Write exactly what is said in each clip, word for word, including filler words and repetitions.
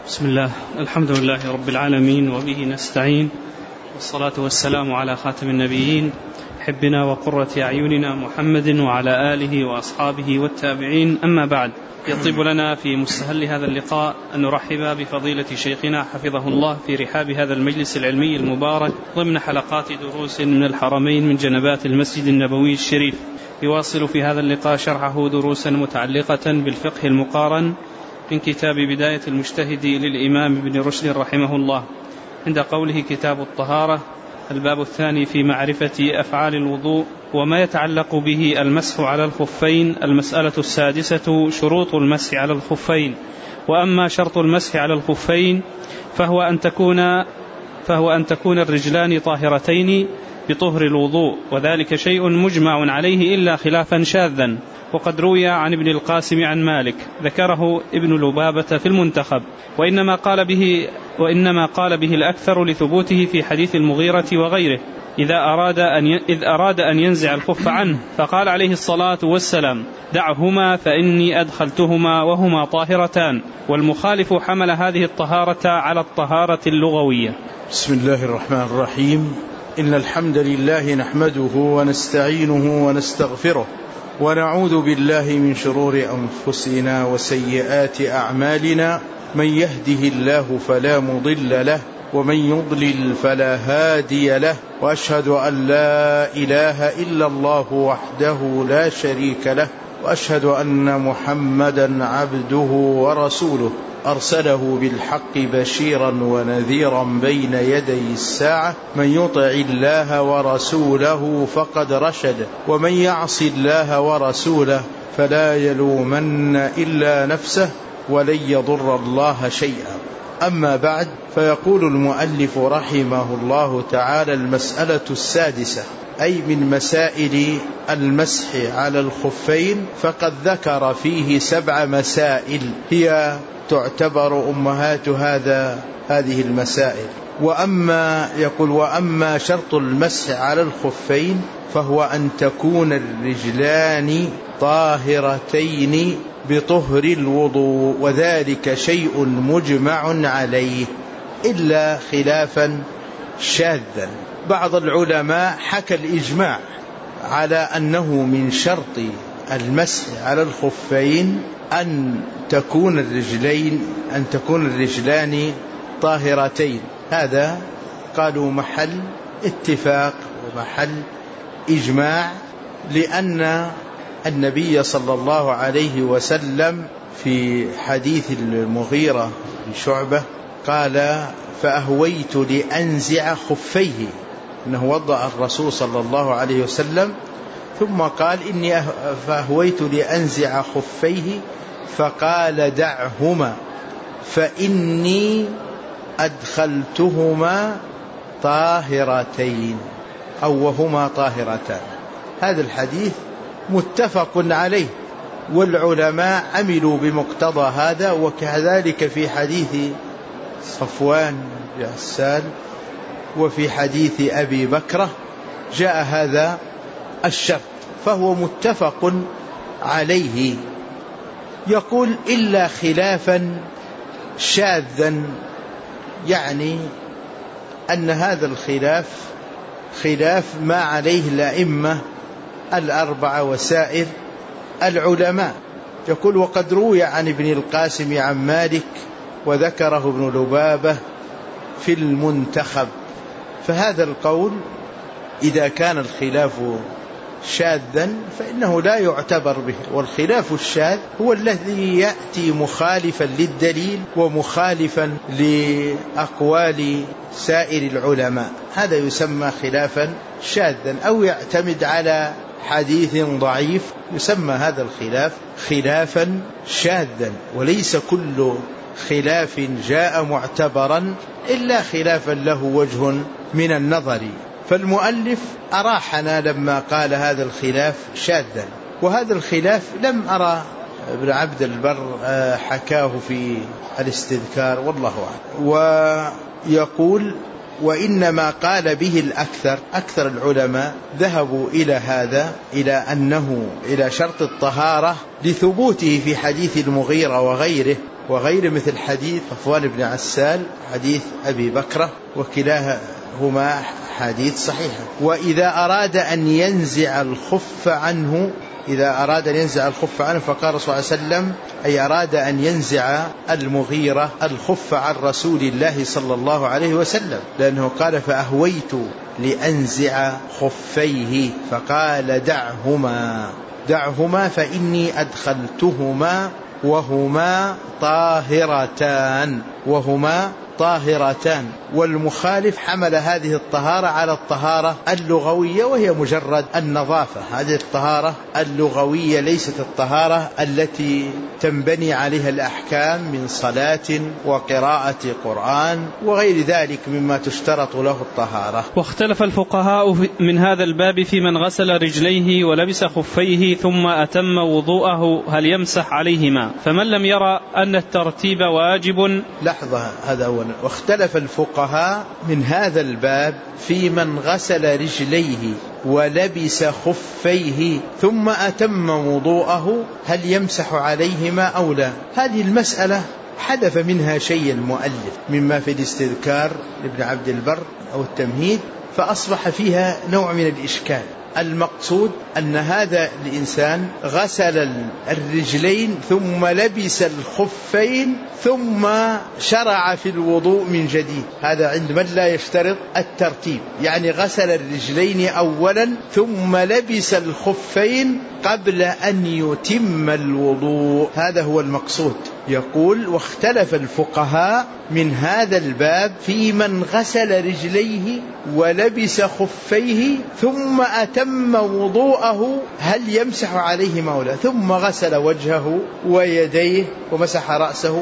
بسم الله، الحمد لله رب العالمين، وبه نستعين، والصلاة والسلام على خاتم النبيين حبنا وقرة أعيننا محمد وعلى آله وأصحابه والتابعين. أما بعد، يطيب لنا في مستهل هذا اللقاء أن نرحب بفضيلة شيخنا حفظه الله في رحاب هذا المجلس العلمي المبارك ضمن حلقات دروس من الحرمين من جنبات المسجد النبوي الشريف. يواصل في هذا اللقاء شرحه دروسا متعلقة بالفقه المقارن من كتاب بداية المجتهد للإمام ابن رشد رحمه الله، عند قوله كتاب الطهارة، الباب الثاني في معرفة أفعال الوضوء وما يتعلق به المسح على الخفين. المسألة السادسة شروط المسح على الخفين. وأما شرط المسح على الخفين فهو أن تكون فهو أن تكون الرجلان طاهرتين بطهر الوضوء، وذلك شيء مجمع عليه إلا خلافا شاذا، وقد روي عن ابن القاسم عن مالك، ذكره ابن لبابة في المنتخب، وإنما قال به وإنما قال به الأكثر لثبوته في حديث المغيرة وغيره إذا أراد أن إذ أراد أن ينزع الخف عنه، فقال عليه الصلاة والسلام: دعهما فإني أدخلتهما وهما طاهرتان. والمخالف حمل هذه الطهارة على الطهارة اللغوية. بسم الله الرحمن الرحيم. إن الحمد لله نحمده ونستعينه ونستغفره، ونعوذ بالله من شرور أنفسنا وسيئات أعمالنا. من يهده الله فلا مضل له، ومن يضلل فلا هادي له، وأشهد أن لا إله إلا الله وحده لا شريك له، وأشهد أن محمدا عبده ورسوله أرسله بالحق بشيرا ونذيرا بين يدي الساعة. من يطع الله ورسوله فقد رشد، ومن يعص الله ورسوله فلا يلومن إلا نفسه ولن يضر الله شيئا. أما بعد، فيقول المؤلف رحمه الله تعالى: المسألة السادسة، أي من مسائل المسح على الخفين، فقد ذكر فيه سبع مسائل هي تعتبر أمهات هذا هذه المسائل. وأما يقول وأما شرط المسح على الخفين فهو أن تكون الرجلان طاهرتين بطهر الوضوء، وذلك شيء مجمع عليه إلا خلافا شاذا. بعض العلماء حكى الإجماع على أنه من شرط المسح على الخفين أن تكون الرجلين أن تكون الرجلان طاهرتين. هذا قالوا محل اتفاق ومحل إجماع، لأن النبي صلى الله عليه وسلم في حديث المغيرة بشعبة قال: فأهويت لأنزع خفيه، أنه وضع الرسول صلى الله عليه وسلم، ثم قال: إني فأهويت لأنزع خفيه، فقال: دعهما فإني أدخلتهما طاهرتين أو وهما طاهرتان. هذا الحديث متفق عليه، والعلماء عملوا بمقتضى هذا. وكذلك في حديث صفوان بن عسال وفي حديث أبي بكرة جاء هذا الشرط، فهو متفق عليه. يقول: إلا خلافا شاذا، يعني أن هذا الخلاف خلاف ما عليه الأئمة الأربعة وسائر العلماء. يقول: وقد روي عن ابن القاسم عن مالك، وذكره ابن لبابة في المنتخب. فهذا القول إذا كان الخلاف شاذا فإنه لا يعتبر به، والخلاف الشاذ هو الذي يأتي مخالفا للدليل ومخالفا لأقوال سائر العلماء، هذا يسمى خلافا شاذا، أو يعتمد على حديث ضعيف، يسمى هذا الخلاف خلافا شاذا. وليس كل خلاف جاء معتبرا إلا خلافا له وجه من النظر. فالمؤلف أراحنا لما قال هذا الخلاف شاذا، وهذا الخلاف لم أرى ابن عبد البر حكاه في الاستذكار، والله أعلم. ويقول: وإنما قال به الأكثر، أكثر العلماء ذهبوا إلى هذا، إلى أنه إلى شرط الطهارة لثبوته في حديث المغيرة وغيره، وغير مثل حديث صفوان بن عسال حديث أبي بكرة، وكلاهما حديث صحيحة. وإذا أراد أن ينزع الخف عنه إذا أراد أن ينزع الخف عنه فقال صلى الله عليه وسلم أي أراد أن ينزع المغيرة الخف عن رسول الله صلى الله عليه وسلم، لأنه قال فأهويت لأنزع خفيه فقال دعهما دعهما فإني أدخلتهما وهما طاهرتان وهما طاهرتان. والمخالف حمل هذه الطهارة على الطهارة اللغوية وهي مجرد النظافة. هذه الطهارة اللغوية ليست الطهارة التي تنبني عليها الأحكام من صلاة وقراءة قرآن وغير ذلك مما تشترط له الطهارة. واختلف الفقهاء من هذا الباب في من غسل رجليه ولبس خفيه ثم أتم وضوءه هل يمسح عليهما؟ فمن لم يرى أن الترتيب واجب. لحظة، هذا أولا. واختلف الفقهاء من هذا الباب في من غسل رجليه ولبس خفيه ثم أتم وضوءه هل يمسح عليهما أو لا. هذه المسألة حدث منها شيء المؤلف مما في الاستذكار لابن عبد البر أو التمهيد، فأصبح فيها نوع من الإشكال. المقصود أن هذا الإنسان غسل الرجلين ثم لبس الخفين ثم شرع في الوضوء من جديد. هذا عند من لا يشترط الترتيب، يعني غسل الرجلين أولا ثم لبس الخفين قبل أن يتم الوضوء. هذا هو المقصود. يقول واختلف الفقهاء من هذا الباب في من غسل رجليه ولبس خفيه ثم أتم وضوءه هل يمسح عليهما أو لا، ثم غسل وجهه ويديه ومسح رأسه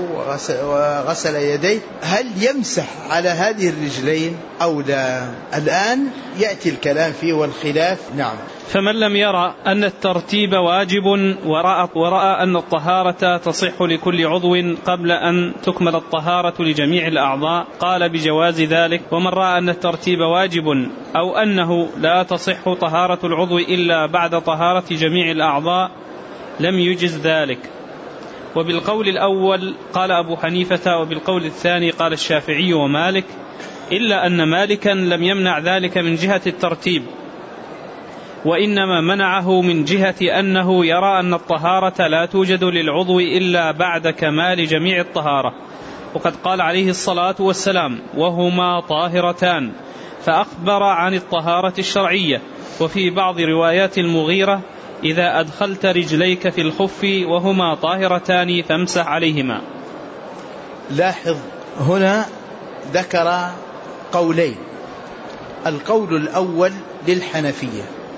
وغسل يديه هل يمسح على هذه الرجلين أو لا. الآن يأتي الكلام فيه والخلاف. نعم. فمن لم يرى أن الترتيب واجب ورأى, ورأى أن الطهارة تصح لكل عضو قبل أن تكمل الطهارة لجميع الأعضاء قال بجواز ذلك. ومن رأى أن الترتيب واجب أو أنه لا تصح طهارة العضو إلا بعد طهارة جميع الأعضاء لم يجز ذلك. وبالقول الأول قال أبو حنيفة وبالقول الثاني قال الشافعي ومالك، إلا أن مالكا لم يمنع ذلك من جهة الترتيب، وإنما منعه من جهة أنه يرى أن الطهارة لا توجد للعضو إلا بعد كمال جميع الطهارة، وقد قال عليه الصلاة والسلام وهما طاهرتان، فأخبر عن الطهارة الشرعية. وفي بعض روايات المغيرة إذا أدخلت رجليك في الخف وهما طاهرتان فامسح عليهما. لاحظ هنا ذكر قولين. القول الأول للحنفية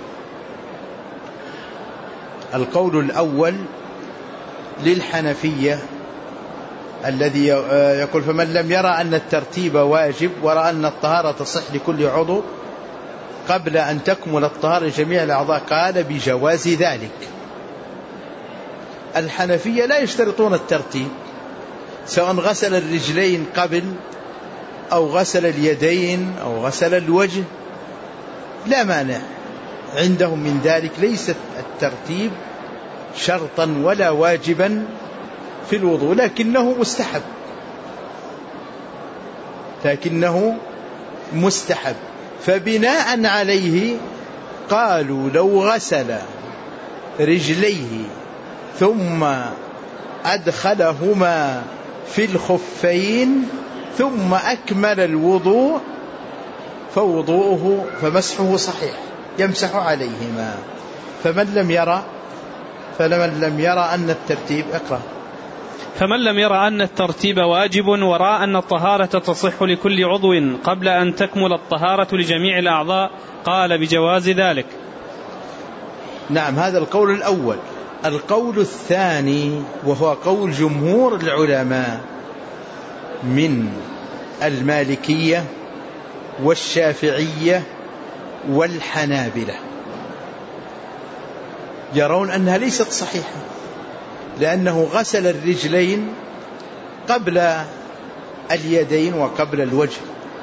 القول الأول للحنفية الذي يقول فمن لم يرى أن الترتيب واجب ورأى أن الطهارة تصح لكل عضو قبل أن تكمل الطهارة لجميع الأعضاء قال بجواز ذلك. الحنفية لا يشترطون الترتيب، سواء غسل الرجلين قبل أو غسل اليدين أو غسل الوجه لا مانع عندهم من ذلك. ليست الترتيب شرطا ولا واجبا في الوضوء، لكنه مستحب لكنه مستحب فبناء عليه قالوا لو غسل رجليه ثم أدخلهما في الخفين ثم أكمل الوضوء فوضوءه فمسحه صحيح يمسح عليهما. فمن لم يرى فمن لم يرى أن الترتيب اقرأ فمن لم يرى أن الترتيب واجب ورأى أن الطهارة تصح لكل عضو قبل أن تكمل الطهارة لجميع الأعضاء قال بجواز ذلك. نعم، هذا القول الأول. القول الثاني وهو قول جمهور العلماء من المالكية والشافعية والحنابلة يرون أنها ليست صحيحة، لأنه غسل الرجلين قبل اليدين وقبل الوجه،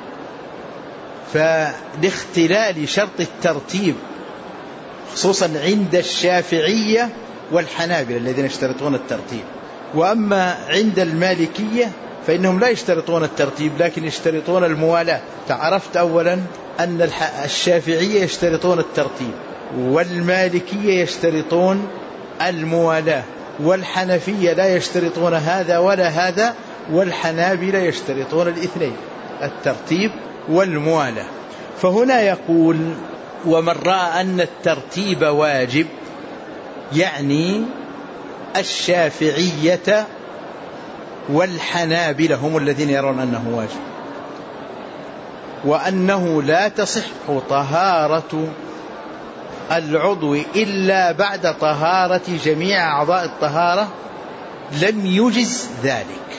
فلاختلال شرط الترتيب خصوصا عند الشافعية والحنابلة الذين يشترطون الترتيب وأما عند المالكية فإنهم لا يشترطون الترتيب لكن يشترطون الموالاة. تعرفت أولا أن الشافعية يشترطون الترتيب، والمالكية يشترطون الموالاة، والحنفية لا يشترطون هذا ولا هذا، والحنابلة يشترطون الاثنين الترتيب والموالاة. فهنا يقول ومن رأى أن الترتيب واجب يعني الشافعية والحنابلة هم الذين يرون أنه واجب، وأنه لا تصح طهارة العضو إلا بعد طهارة جميع أعضاء الطهارة لم يجز ذلك.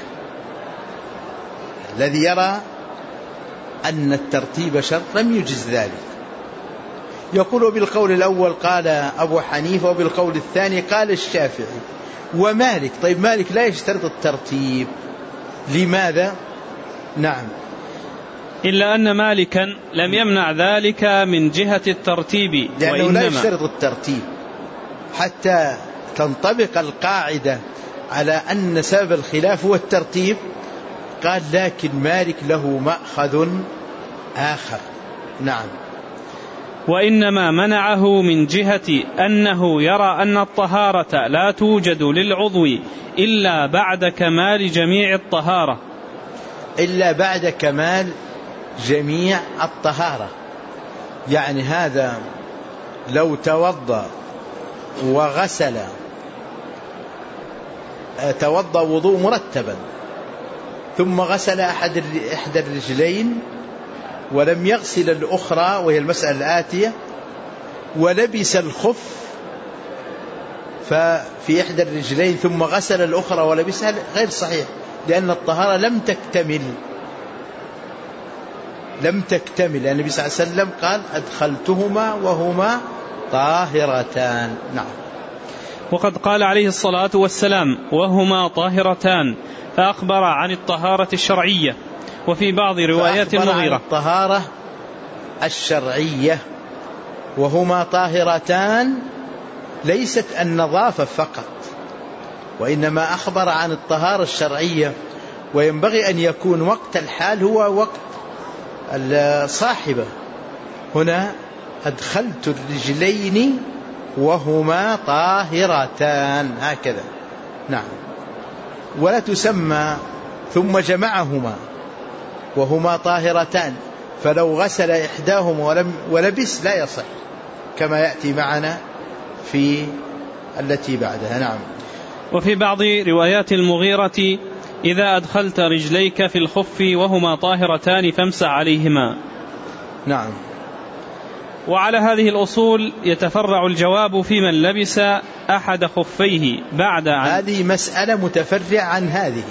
الذي يرى أن الترتيب شرط لم يجز ذلك. يقول بالقول الأول قال أبو حنيفة، وبالقول الثاني قال الشافعي ومالك. طيب مالك لا يشترط الترتيب، لماذا؟ نعم، إلا أن مالكا لم يمنع ذلك من جهة الترتيب، لأنه لا يشترط الترتيب حتى تنطبق القاعدة على أن سبب الخلاف هو الترتيب. قال لكن مالك له مأخذ آخر. نعم، وإنما منعه من جهة أنه يرى أن الطهارة لا توجد للعضو إلا بعد كمال جميع الطهارة إلا بعد كمال جميع الطهارة. يعني هذا لو توضأ وغسل توضأ وضوء مرتبا ثم غسل أحد إحدى الرجلين ولم يغسل الأخرى وهي المسألة الآتية، ولبس الخف ففي إحدى الرجلين ثم غسل الأخرى ولبسها، غير صحيح، لأن الطهارة لم تكتمل لم تكتمل لأن النبي صلى الله عليه وسلم قال أدخلتهما وهما طاهرتان. نعم. وقد قال عليه الصلاة والسلام وهما طاهرتان، فأخبر عن الطهارة الشرعية. وفي بعض روايات المغيرة الطهارة الشرعية وهما طاهرتان ليست النظافة فقط، وإنما أخبر عن الطهارة الشرعية. وينبغي أن يكون وقت الحال هو وقت الصاحبة. هنا أدخلت الرجلين وهما طاهرتان هكذا. نعم. ولا تسمى ثم جمعهما وهما طاهرتان، فلو غسل إحداهما ولم ولبس لا يصح كما يأتي معنا في التي بعدها. نعم. وفي بعض روايات المغيرة إذا أدخلت رجليك في الخف وهما طاهرتان فامسح عليهما. نعم. وعلى هذه الأصول يتفرع الجواب في من لبس أحد خفيه بعد عن هذه مسألة متفرع عن هذه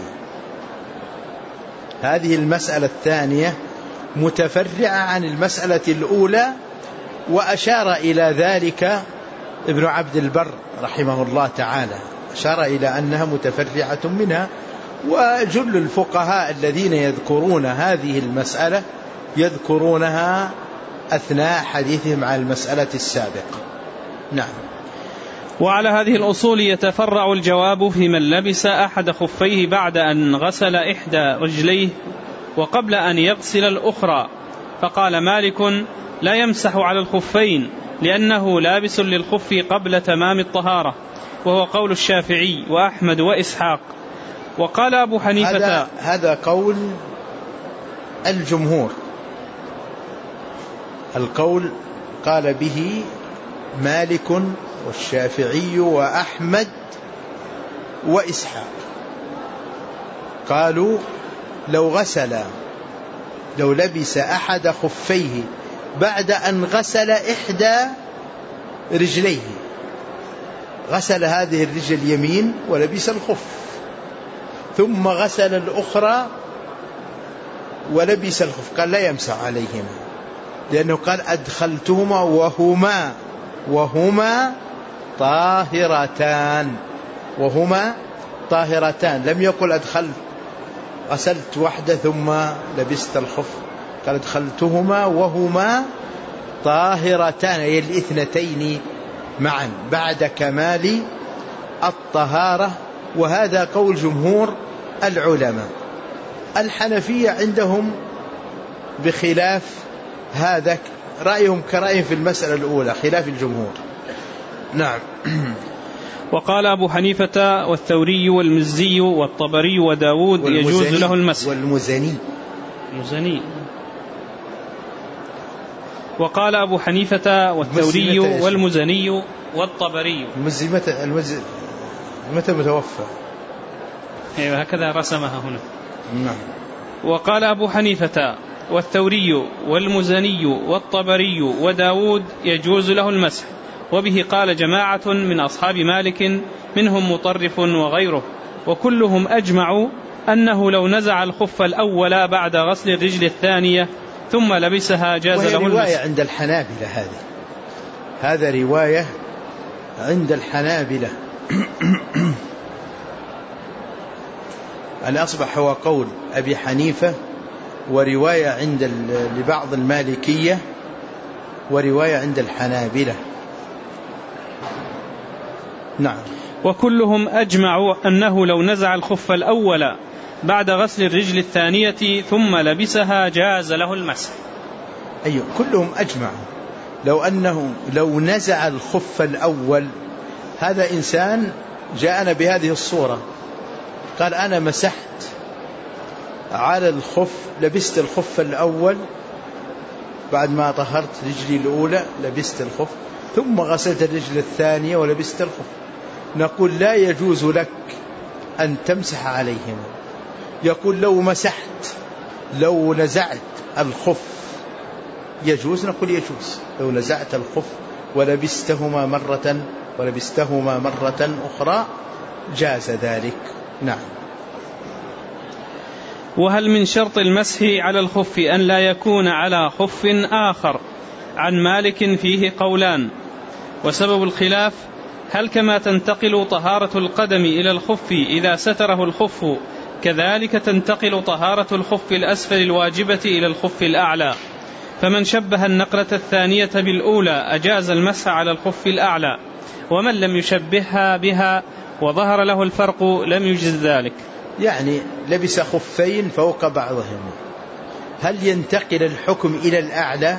هذه المسألة الثانية متفرعة عن المسألة الأولى، وأشار إلى ذلك ابن عبد البر رحمه الله تعالى، أشار إلى أنها متفرعة منها. وجل الفقهاء الذين يذكرون هذه المسألة يذكرونها أثناء حديثهم عن المسألة السابقة. نعم. وعلى هذه الأصول يتفرع الجواب في من لبس أحد خفيه بعد أن غسل إحدى رجليه وقبل أن يغسل الأخرى. فقال مالك لا يمسح على الخفين لأنه لابس للخف قبل تمام الطهارة، وهو قول الشافعي وأحمد وإسحاق. وقال أبو حنيفة هذا, هذا قول الجمهور، القول قال به مالك والشافعي وأحمد وإسحاق. قالوا لو غسل لو لبس أحد خفيه بعد أن غسل إحدى رجليه، غسل هذه الرجل اليمين ولبس الخف ثم غسل الأخرى ولبس الخف، قال لا يمسح عليهما، لأنه قال أدخلتهما وهما وهما طاهرتان وهما طاهرتان، لم يقل أدخلت غسلت واحدة ثم لبست الخف، قال أدخلتهما وهما طاهرتان، هي الاثنتين معا بعد كمال الطهارة وهذا قول جمهور العلماء. الحنفية عندهم بخلاف هذا، رأيهم كرأيهم في المسألة الأولى خلاف الجمهور. نعم. وقال أبو حنيفة والثوري والمزي والطبري وداود يجوز له المسح. والمزني مزني. وقال أبو حنيفة والثوري والمزني والطبري. المزي متى المزي متى متوفى؟ أيوة هكذا رسمها هنا. نعم. وقال أبو حنيفة والثوري والمزني والطبري وداود يجوز له المسح، وبه قال جماعة من أصحاب مالك منهم مطرف وغيره، وكلهم أجمعوا أنه لو نزع الخف الأول بعد غسل الرجل الثانية ثم لبسها جاز له المسح. رواية عند الحنابلة هذه، هذا رواية عند الحنابلة. الأصبح هو قول أبي حنيفة، ورواية عند لبعض المالكية، ورواية عند الحنابلة. نعم. وكلهم أجمعوا أنه لو نزع الخف الأول بعد غسل الرجل الثانية ثم لبسها جاز له المسح. أيوة كلهم أجمعوا لو أنه لو نزع الخف الأول، هذا إنسان جاءنا بهذه الصورة قال أنا مسحت على الخف، لبست الخف الأول بعد ما طهرت رجلي الأولى لبست الخف، ثم غسلت الرجل الثانية ولبست الخف، نقول لا يجوز لك أن تمسح عليهما. يقول لو مسحت لو نزعت الخف يجوز، نقول يجوز لو نزعت الخف ولبستهما مرة ولبستهما مرة أخرى جاز ذلك. نعم. وهل من شرط المسح على الخف أن لا يكون على خف آخر؟ عن مالك فيه قولان، وسبب الخلاف هل كما تنتقل طهارة القدم إلى الخف إذا ستره الخف كذلك تنتقل طهارة الخف الأسفل الواجبة إلى الخف الأعلى؟ فمن شبه النقلة الثانية بالأولى أجاز المسح على الخف الأعلى، ومن لم يشبهها بها وظهر له الفرق لم يجز ذلك. يعني لبس خفين فوق بعضهم، هل ينتقل الحكم إلى الأعلى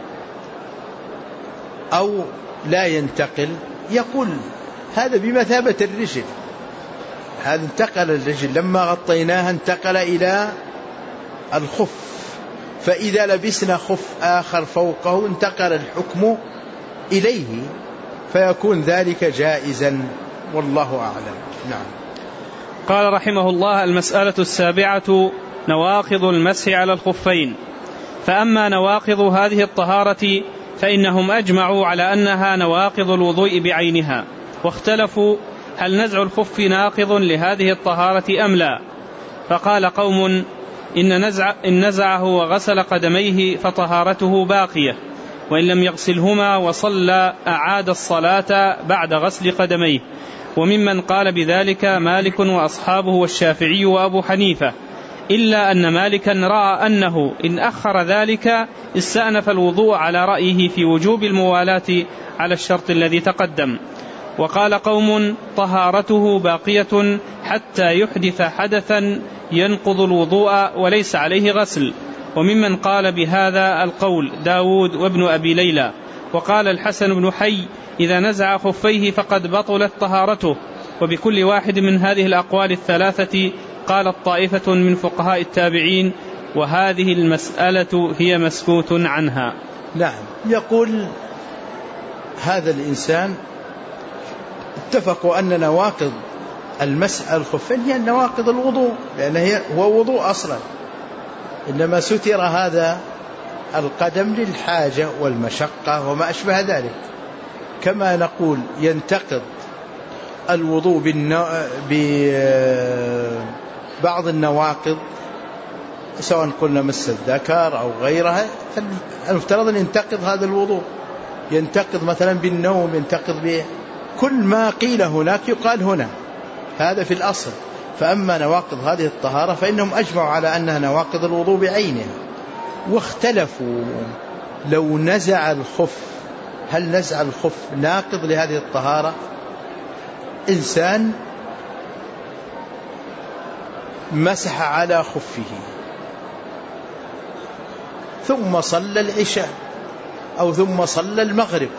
أو لا ينتقل؟ يقول هذا بمثابة الرجل، هذا انتقل الرجل لما غطيناها انتقل إلى الخف، فإذا لبسنا خف آخر فوقه انتقل الحكم إليه، فيكون ذلك جائزا والله أعلم. نعم. قال رحمه الله: المسألة السابعة نواقض المسح على الخفين. فأما نواقض هذه الطهارة فإنهم أجمعوا على أنها نواقض الوضوء بعينها، واختلفوا هل نزع الخف ناقض لهذه الطهارة أم لا. فقال قوم إن, نزع إن نزعه وغسل قدميه فطهارته باقية، وإن لم يغسلهما وصلى أعاد الصلاة بعد غسل قدميه. وممن قال بذلك مالك وأصحابه والشافعي وأبو حنيفة، إلا أن مالكا رأى أنه إن أخر ذلك استأنف الوضوء على رأيه في وجوب الموالاة على الشرط الذي تقدم. وقال قوم طهارته باقية حتى يحدث حدثا ينقض الوضوء وليس عليه غسل. وممن قال بهذا القول داود وابن أبي ليلى. وقال الحسن بن حي إذا نزع خفيه فقد بطلت طهارته. وبكل واحد من هذه الأقوال الثلاثة قالت طائفة من فقهاء التابعين، وهذه المسألة هي مسكوت عنها. نعم. يقول هذا الإنسان اتفقوا أن نواقض المسح الخفين هي نواقض الوضوء، لأن هي هو وضوء أصلا، إنما ستر هذا القدم للحاجة والمشقة وما أشبه ذلك. كما نقول ينتقض الوضوء ببعض النواقض، سواء قلنا مس الذكر أو غيرها، فالمفترض أن ينتقض هذا الوضوء، ينتقض مثلا بالنوم، ينتقض بكل ما قيل هناك يقال هنا، هذا في الأصل. فأما نواقض هذه الطهارة فإنهم أجمعوا على أنها نواقض الوضوء بعينها، واختلفوا لو نزع الخف هل نزع الخف ناقض لهذه الطهارة؟ إنسان مسح على خفه ثم صلى العشاء أو ثم صلى المغرب،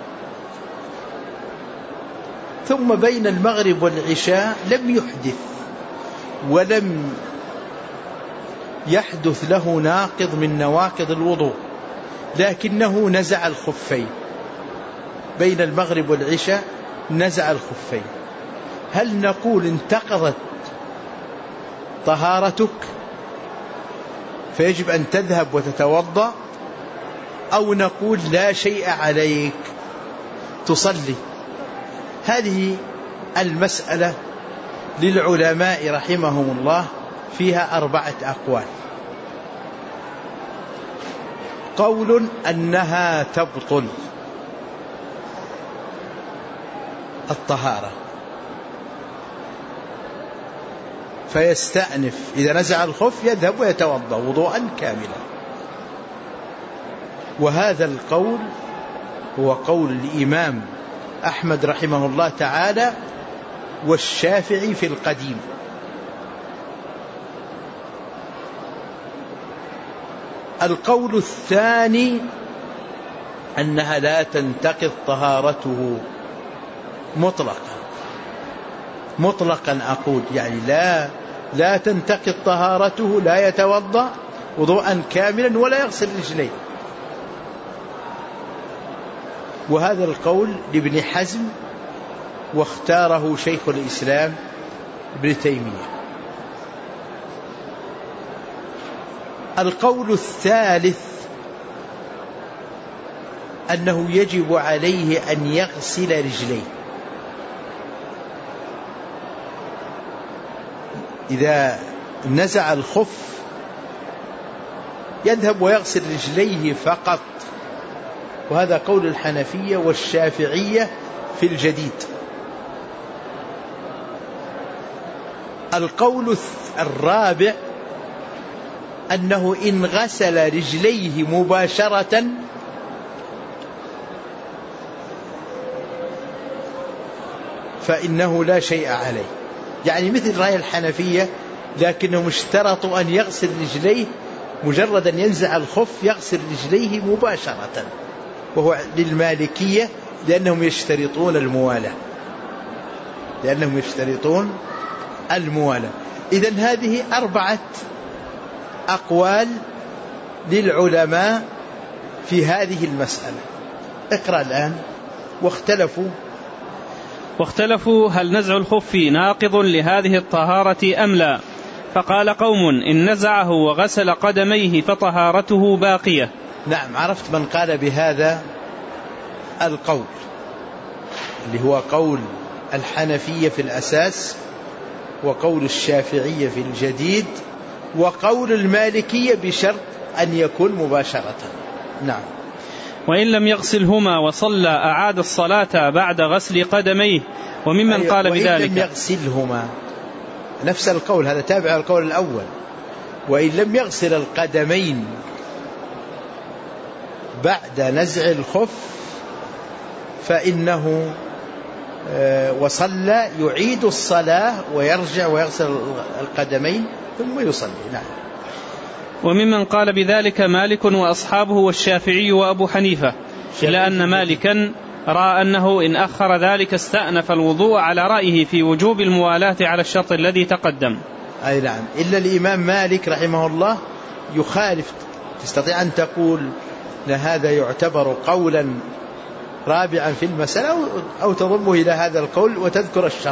ثم بين المغرب والعشاء لم يحدث ولم يحدث له ناقض من نواقض الوضوء، لكنه نزع الخفين بين المغرب والعشاء، نزع الخفين، هل نقول انتقضت طهارتك فيجب أن تذهب وتتوضأ، أو نقول لا شيء عليك تصلي؟ هذه المسألة للعلماء رحمهم الله فيها أربعة أقوال. قول أنها تبطل الطهارة فيستأنف، إذا نزع الخف يذهب ويتوضأ وضوءا كاملا، وهذا القول هو قول الإمام أحمد رحمه الله تعالى والشافعي في القديم. القول الثاني أنها لا تنتقض طهارته مطلقا، مطلقا أقول يعني لا لا تنتقض طهارته، لا يتوضأ وضوءا كاملا ولا يغسل رجليه، وهذا القول لابن حزم واختاره شيخ الإسلام ابن تيمية. القول الثالث أنه يجب عليه أن يغسل رجليه، إذا نزع الخف يذهب ويغسل رجليه فقط، وهذا قول الحنفية والشافعية في الجديد. القول الرابع أنه إن غسل رجليه مباشرة فإنه لا شيء عليه، يعني مثل رأي الحنفية، لكنهم اشترطوا أن يغسل رجليه مجرد أن ينزع الخف يغسل رجليه مباشرة، وهو للمالكية لأنهم يشترطون الموالاة، لأنهم يشترطون الموالاة. إذن هذه أربعة أقوال للعلماء في هذه المسألة. اقرأ الآن. واختلفوا واختلفوا هل نزع الخف ناقض لهذه الطهارة أم لا؟ فقال قوم إن نزعه وغسل قدميه فطهارته باقية. نعم، عرفت من قال بهذا القول اللي هو قول الحنفية في الأساس، وقول الشافعية في الجديد، وقول المالكية بشرط أن يكون مباشرة. نعم. وإن لم يغسلهما وصلى أعاد الصلاة بعد غسل قدميه. وممن أيوة. قال بذلك وإن لم يغسلهما، نفس القول هذا تابع القول الأول. وإن لم يغسل القدمين بعد نزع الخف فإنه وصلى يعيد الصلاة ويرجع ويغسل القدمين ثم يصلي. نعم. وممن قال بذلك مالك وأصحابه والشافعي وأبو حنيفة، إلا أن مالكا رأى أنه إن أخر ذلك استأنف الوضوء على رأيه في وجوب الموالاة على الشرط الذي تقدم. أي نعم، إلا الإمام مالك رحمه الله يخالف، تستطيع أن تقول لهذا يعتبر قولا رابعا في المسألة أو تضمه إلى هذا القول وتذكر الشرط،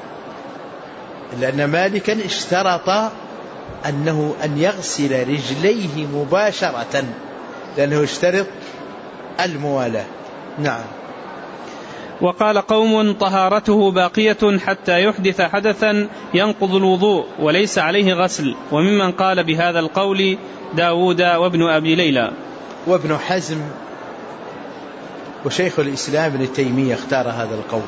لأن مالكا اشترط أنه أن يغسل رجليه مباشرة لأنه اشترط الموالاة. نعم. وقال قوم طهارته باقية حتى يحدث حدثا ينقض الوضوء وليس عليه غسل. وممن قال بهذا القول داود وابن أبي ليلى وابن حزم وشيخ الإسلام ابن تيمية اختار هذا القول.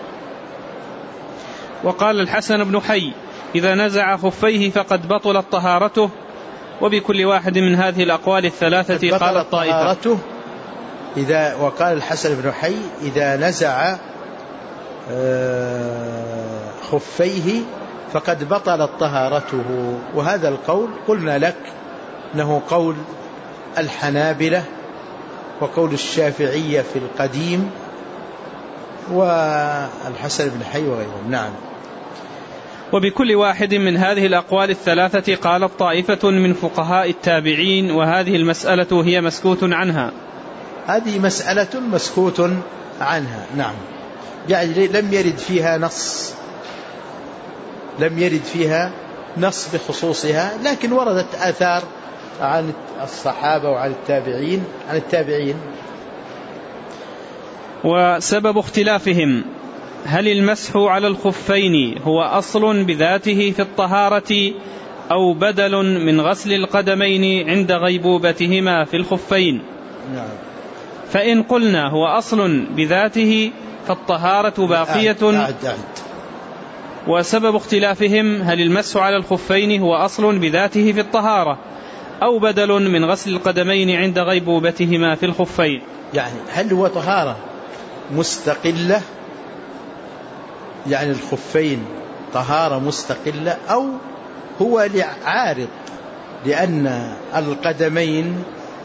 وقال الحسن بن حي إذا نزع خفيه فقد بطلت طهارته. وبكل واحد من هذه الأقوال الثلاثة قال الطائفة. إذا وقال الحسن بن حي إذا نزع خفيه فقد بطلت طهارته. وهذا القول قلنا لك أنه قول الحنابلة وقول الشافعية في القديم والحسن بن حي وغيرهم. نعم. وبكل واحد من هذه الأقوال الثلاثة قالت طائفة من فقهاء التابعين، وهذه المسألة هي مسكوت عنها. هذه مسألة مسكوت عنها. نعم. يعني لم يرد فيها نص لم يرد فيها نص بخصوصها، لكن وردت آثار عن الصحابة وعن التابعين عن التابعين. وسبب اختلافهم هل المسح على الخفين هو أصل بذاته في الطهارة أو بدل من غسل القدمين عند غيبوبتهما في الخفين؟ نعم. فإن قلنا هو أصل بذاته فالطهارة باقية. أعد أعد أعد. وسبب اختلافهم هل المسح على الخفين هو أصل بذاته في الطهارة أو بدل من غسل القدمين عند غيبوبتهما في الخفين. يعني هل هو طهارة مستقلة، يعني الخفين طهارة مستقلة، أو هو عارض لأن القدمين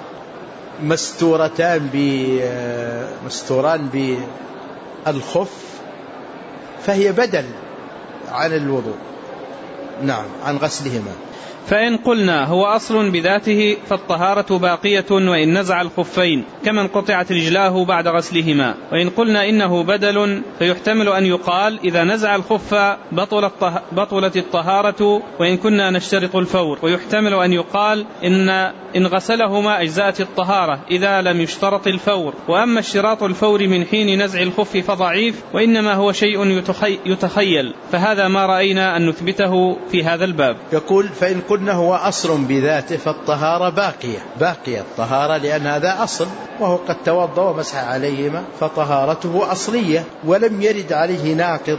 مستورتان مستوران بالخف فهي بدل عن الوضوء. نعم، عن غسلهما. فإن قلنا هو أصل بذاته فالطهارة باقية وإن نزع الخفين كمن قطعت رجلاه بعد غسلهما. وإن قلنا إنه بدل فيحتمل أن يقال إذا نزع الخف بطلت الطهارة وإن كنا نشترط الفور، ويحتمل أن يقال إن إن غسلهما أجزأت الطهارة إذا لم يشترط الفور. وأما اشتراط الفور من حين نزع الخف فضعيف، وإنما هو شيء يتخيل، فهذا ما رأينا أن نثبته في هذا الباب. يقول فإن قلنا هو أصل بذاته فالطهارة باقية باقية الطهارة، لأن هذا أصل وهو قد توضأ ومسح عليهما فطهارته أصلية ولم يرد عليه ناقض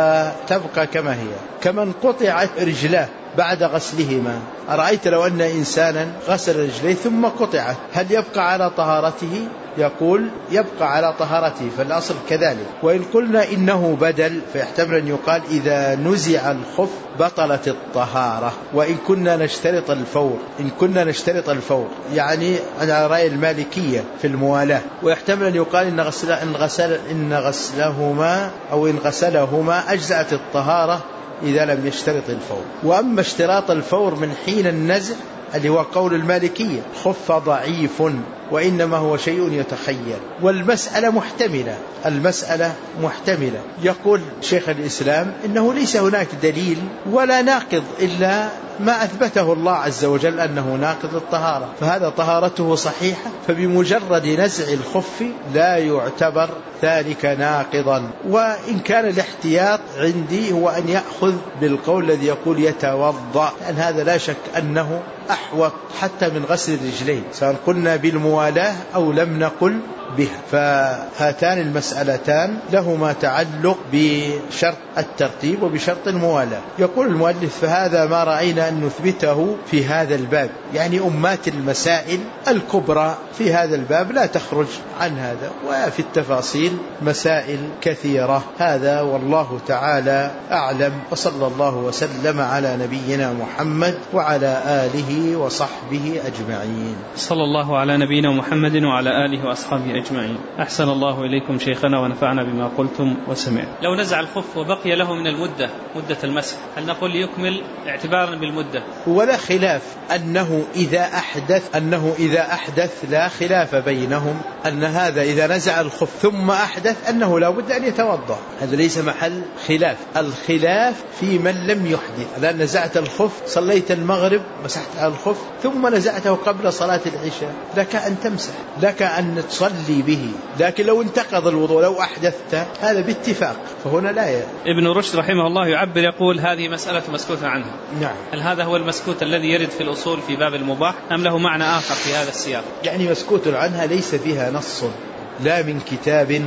فتبقى كما هي. كمن قطعت رجلاه بعد غسلهما، أرأيت لو أن إنسانا غسل رجليه ثم قطعت هل يبقى على طهارته؟ يقول يبقى على طهارته، فالأصل كذلك. وإن قلنا إنه بدل فيحتمل أن يقال إذا نزع الخف بطلت الطهارة، وإن كنا نشترط الفور إن كنا نشترط الفور يعني على رأي المالكية في الموالاة. ويحتمل أن يقال إن, غسل إن, غسل إن غسلهما أو إن غسلهما أجزأت الطهارة إذا لم يشترط الفور. وأما اشتراط الفور من حين النزع اللي هو قول المالكية خف ضعيف وإنما هو شيء يتخيل. والمسألة محتملة المسألة محتملة يقول شيخ الإسلام إنه ليس هناك دليل ولا ناقض إلا ما أثبته الله عز وجل أنه ناقض الطهارة، فهذا طهارته صحيحة، فبمجرد نزع الخف لا يعتبر ذلك ناقضا. وإن كان الاحتياط عندي هو أن يأخذ بالقول الذي يقول يتوضأ، لأن هذا لا شك أنه أحوط حتى من غسل الرجلين سواء قلنا بالموالاة أو لم نقل بها. فهاتان المسألتان لهما تعلق بشرط الترتيب وبشرط الموالاة. يقول المؤلف فهذا ما رأينا أن نثبته في هذا الباب، يعني أمات المسائل الكبرى في هذا الباب لا تخرج عن هذا، وفي التفاصيل مسائل كثيرة. هذا والله تعالى أعلم، وصلى الله وسلم على نبينا محمد وعلى آله وصحبه أجمعين. صلى الله على نبينا محمد وعلى آله وأصحابه أجمعين. أحسن الله إليكم شيخنا ونفعنا بما قلتم وسمعت. لو نزع الخف وبقي له من المدة مدة المسح هل نقول يكمل اعتبارا بالمدة؟ ولا خلاف أنه إذا أحدث أنه إذا أحدث لا خلاف بينهم أن هذا إذا نزع الخف ثم أحدث أنه لا بد أن يتوضأ، هذا ليس محل خلاف. الخلاف في من لم يحدث. إذا نزعت الخف صليت المغرب مسحت على الخف ثم نزعته قبل صلاة العشاء لك أن تمسح، لك أن تصلي به، لكن لو انتقض الوضوء لو أحدثت هذا باتفاق، فهنا لا ي... ابن رشد رحمه الله يعبر يقول هذه مسألة مسكوت عنها. نعم. هل هذا هو المسكوت الذي يرد في الأصول في باب المباح أم له معنى آخر في هذا السياق؟ يعني مسكوت عنها ليس فيها نص لا من كتاب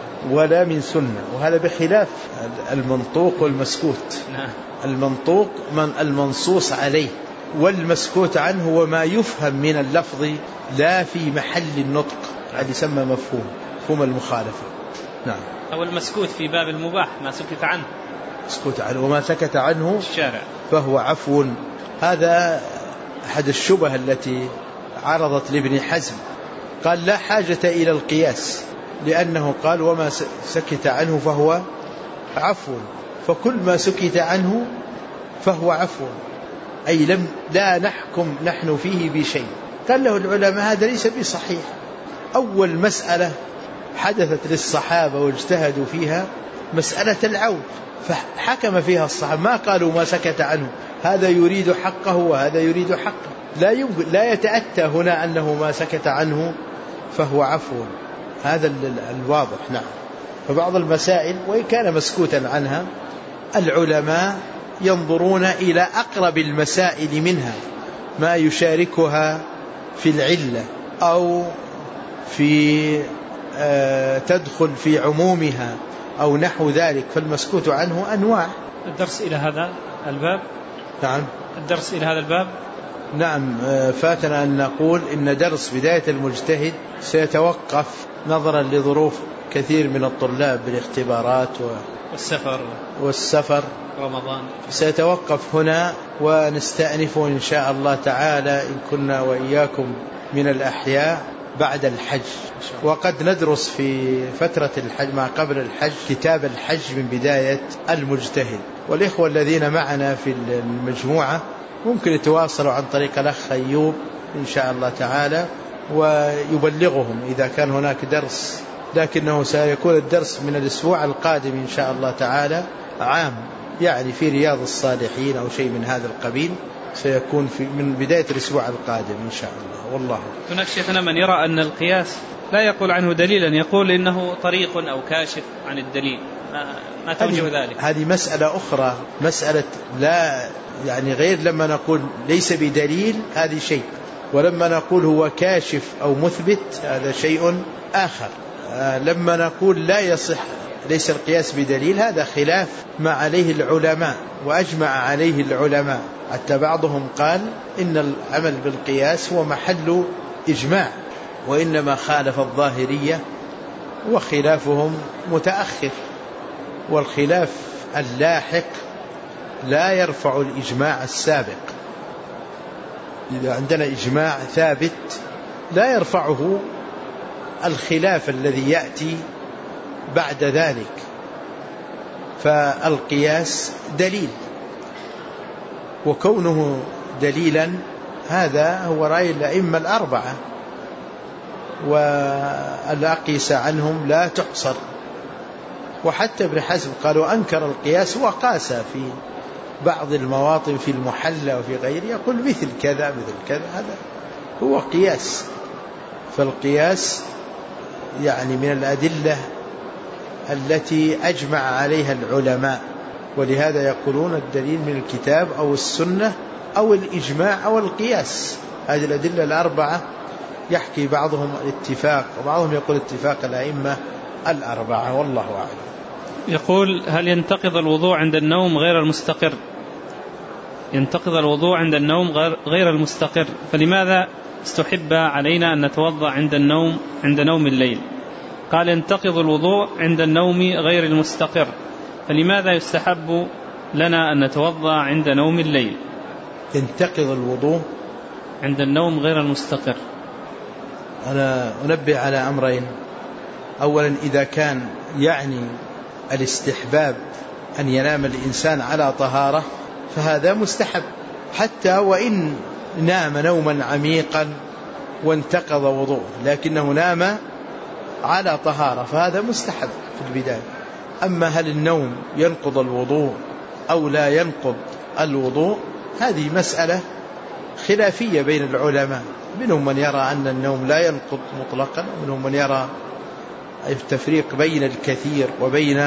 ولا من سنة، وهذا بخلاف المنطوق والمسكوت. نعم. المنطوق من المنصوص عليه، والمسكوت عنه هو ما يفهم من اللفظ لا في محل النطق، هذا يسمى مفهوم مفهوم المخالفة. نعم. أو المسكوت في باب المباح ما سكت عنه. مسكوت عنه، وما سكت عنه الشارع فهو عفو. هذا أحد الشبه التي عرضت لابن حزم، قال لا حاجة إلى القياس، لأنه قال وما سكت عنه فهو عفو، فكل ما سكت عنه فهو عفو، أي لم لا نحكم نحن فيه بشيء. قال له العلماء هذا ليس بصحيح. أول مسألة حدثت للصحابة واجتهدوا فيها مسألة العود، فحكم فيها الصحابة، ما قالوا ما سكت عنه هذا يريد حقه وهذا يريد حقه، لا يمكن لا يتأتى هنا أنه ما سكت عنه فهو عفو، هذا الواضح. نعم. فبعض المسائل وإن كان مسكوتا عنها العلماء ينظرون إلى أقرب المسائل منها، ما يشاركها في العلة أو في آه تدخل في عمومها أو نحو ذلك، فالمسكوت عنه أنواع. الدرس إلى هذا الباب. نعم. الدرس إلى هذا الباب. نعم. فاتنا أن نقول إن درس بداية المجتهد سيتوقف نظرا لظروف كثير من الطلاب بالاختبارات والسفر والسفر رمضان، سيتوقف هنا ونستأنفه إن شاء الله تعالى إن كنا وإياكم من الأحياء بعد الحج. وقد ندرس في فترة الحج ما قبل الحج كتاب الحج من بداية المجتهد، والإخوة الذين معنا في المجموعة ممكن يتواصلوا عن طريق الأخ أيوب إن شاء الله تعالى ويبلغهم إذا كان هناك درس، لكنه سيكون الدرس من الأسبوع القادم إن شاء الله تعالى عام، يعني في رياض الصالحين أو شيء من هذا القبيل، سيكون في من بداية الأسبوع القادم إن شاء الله. والله. هناك شيخنا من يرى أن القياس لا يقول عنه دليلا، يقول إنه طريق أو كاشف عن الدليل، ما توجه ذلك؟ هذه مسألة أخرى، مسألة لا يعني غير لما نقول ليس بدليل هذه شيء، ولما نقول هو كاشف أو مثبت هذا شيء آخر. لما نقول لا يصح ليس القياس بدليل هذا خلاف ما عليه العلماء وأجمع عليه العلماء، حتى بعضهم قال إن العمل بالقياس هو محل إجماع، وإنما خالف الظاهرية وخلافهم متأخر، والخلاف اللاحق لا يرفع الإجماع السابق. إذا عندنا إجماع ثابت لا يرفعه الخلاف الذي يأتي بعد ذلك، فالقياس دليل، وكونه دليلا هذا هو رأي الأئمة الأربعة، والأقيس عنهم لا تحصر، وحتى ابن حزم قالوا أنكر القياس وقاس في بعض المواطن في المحلى وفي غيره، يقول مثل كذا مثل كذا، هذا هو قياس. فالقياس يعني من الأدلة التي أجمع عليها العلماء، ولهذا يقولون الدليل من الكتاب أو السنة أو الإجماع أو القياس. هذه الأدلة الأربعة يحكي بعضهم الاتفاق وبعضهم يقول اتفاق الأئمة الأربعة، والله أعلم. يقول هل ينتقض الوضوء عند النوم غير المستقر؟ ينتقض الوضوء عند النوم غير المستقر، فلماذا استحب علينا أن نتوضأ عند النوم عند نوم الليل؟ قال ينتقض الوضوء عند النوم غير المستقر، فلماذا يستحب لنا أن نتوضأ عند نوم الليل؟ ينتقض الوضوء عند النوم غير المستقر. أنا أنبه على أمرين. أولا إذا كان يعني الاستحباب أن ينام الإنسان على طهارة فهذا مستحب، حتى وإن نام نوما عميقا وانتقض وضوء لكنه نام على طهارة فهذا مستحب في البداية. أما هل النوم ينقض الوضوء أو لا ينقض الوضوء هذه مسألة خلافية بين العلماء، منهم من يرى أن النوم لا ينقض مطلقا، ومنهم من يرى التفريق بين الكثير وبين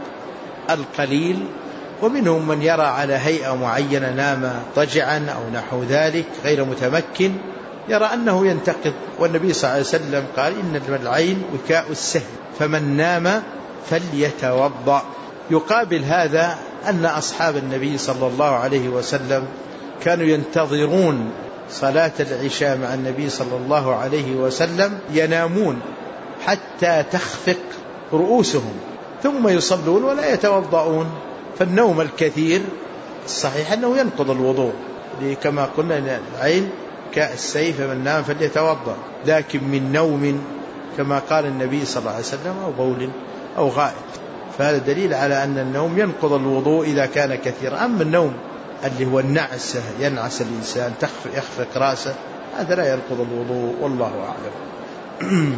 القليل، ومنهم من يرى على هيئة معينة نام ضجعا أو نحو ذلك غير متمكن يرى أنه ينتقض. والنبي صلى الله عليه وسلم قال إن العين وكاء السهم فمن نام فليتوضأ. يقابل هذا أن أصحاب النبي صلى الله عليه وسلم كانوا ينتظرون صلاة العشاء مع النبي صلى الله عليه وسلم ينامون حتى تخفق رؤوسهم ثم يصلون ولا يتوضؤون، فالنوم الكثير الصحيح أنه ينقض الوضوء، كما قلنا العين كالسيف من نام فليتوضأ، لكن من نوم كما قال النبي صلى الله عليه وسلم أو بول أو غائط، فهذا دليل على أن النوم ينقض الوضوء إذا كان كثيرا. أما النوم اللي هو النعسة ينعس الإنسان يخفق رأسه هذا لا ينقض الوضوء والله أعلم.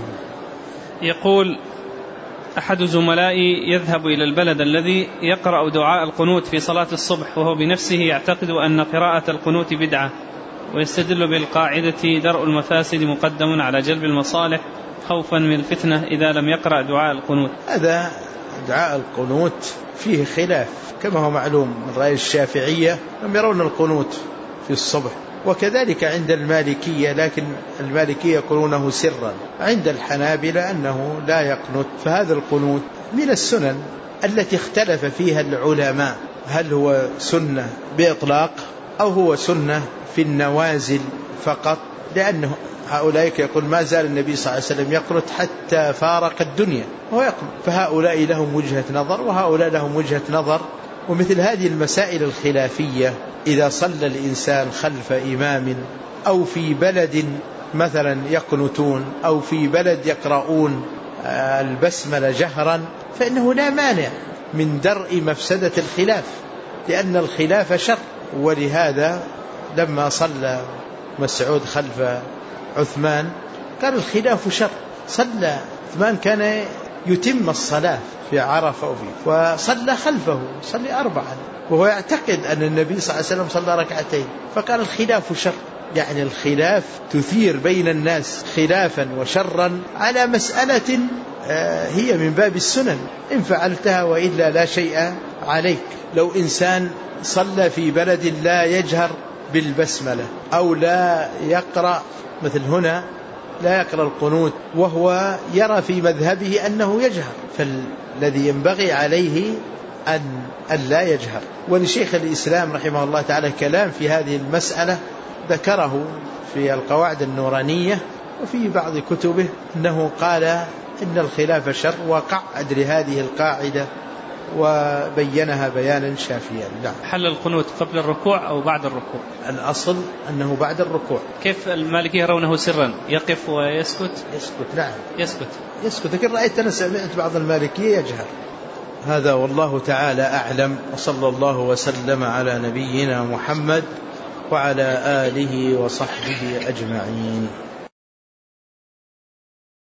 يقول أحد زملائي يذهب إلى البلد الذي يقرأ دعاء القنوت في صلاة الصبح، وهو بنفسه يعتقد أن قراءة القنوت بدعة، ويستدل بالقاعدة درء المفاسد مقدم على جلب المصالح خوفا من الفتنة إذا لم يقرأ دعاء القنوت. هذا دعاء القنوت فيه خلاف كما هو معلوم من رأي الشافعية هم يرون القنوت في الصبح، وكذلك عند المالكية، لكن المالكية يقولونه سرا، عند الحنابلة أنه لا يقنت. فهذا القنوت من السنن التي اختلف فيها العلماء، هل هو سنة بإطلاق أو هو سنة في النوازل فقط، لأنه هؤلاء يقول ما زال النبي صلى الله عليه وسلم يقنت حتى فارق الدنيا وهو يقنت، فهؤلاء لهم وجهة نظر وهؤلاء لهم وجهة نظر. ومثل هذه المسائل الخلافية إذا صلى الإنسان خلف إمام أو في بلد مثلا يقنتون أو في بلد يقرؤون البسملة جهرا فإنه لا مانع من درء مفسدة الخلاف، لأن الخلاف شر. ولهذا لما صلى مسعود خلف عثمان قال الخلاف شر، صلى عثمان كان يتم الصلاة في عرفة وفيه وصلى خلفه صلى أربعا وهو يعتقد أن النبي صلى الله عليه وسلم صلى ركعتين، فقال الخلاف شر. يعني الخلاف تثير بين الناس خلافا وشرا على مسألة هي من باب السنن، إن فعلتها وإلا لا شيء عليك. لو إنسان صلى في بلد لا يجهر بالبسملة أو لا يقرأ مثل هنا لا يقرأ القنوت وهو يرى في مذهبه أنه يجهر، فالذي ينبغي عليه أن, أن لا يجهر. ولشيخ الإسلام رحمه الله تعالى كلام في هذه المسألة ذكره في القواعد النورانية وفي بعض كتبه أنه قال إن الخلاف شر، وقعد لهذه القاعدة وبينها بيانا شافيا. نعم. حل القنوت قبل الركوع أو بعد الركوع؟ الأصل أنه بعد الركوع. كيف المالكية يرونه سرا يقف ويسكت؟ يسكت. نعم يسكت يسكت لكن رأيت أنا سمعت بعض المالكية يجهر. هذا والله تعالى أعلم، وصلى الله وسلم على نبينا محمد وعلى آله وصحبه أجمعين.